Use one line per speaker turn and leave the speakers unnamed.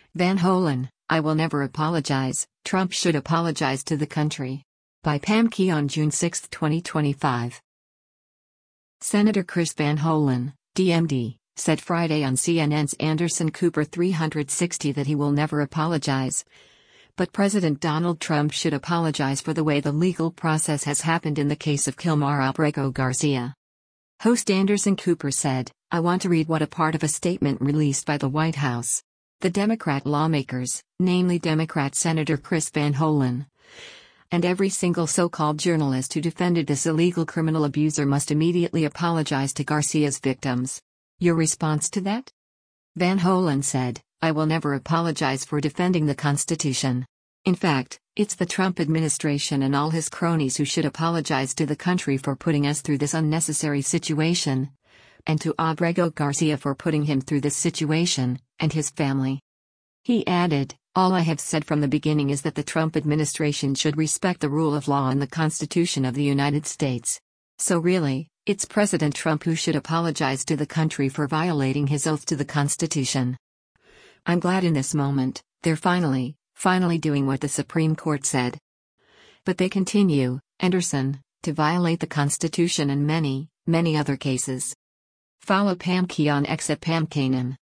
Van Hollen, I will never apologize, Trump should apologize to the country. By Pam Key on June 6, 2025. Senator Chris Van Hollen, DMD, said Friday on CNN's Anderson Cooper 360 that he will never apologize. But President Donald Trump should apologize for the way the legal process has happened in the case of Kilmar Abrego Garcia. Host Anderson Cooper said, I want to read what a part of a statement released by the White House. The Democrat lawmakers, namely Democrat Senator Chris Van Hollen, and every single so-called journalist who defended this illegal criminal abuser must immediately apologize to Garcia's victims. Your response to that? Van Hollen said, I will never apologize for defending the Constitution. In fact, it's the Trump administration and all his cronies who should apologize to the country for putting us through this unnecessary situation, and to Abrego Garcia for putting him through this situation, and his family. He added, all I have said from the beginning is that the Trump administration should respect the rule of law and the Constitution of the United States. So really, it's President Trump who should apologize to the country for violating his oath to the Constitution. I'm glad in this moment, they're finally doing what the Supreme Court said. But they continue, Anderson, to violate the Constitution and many other cases. Follow Pam Key on X at Pam Kanan.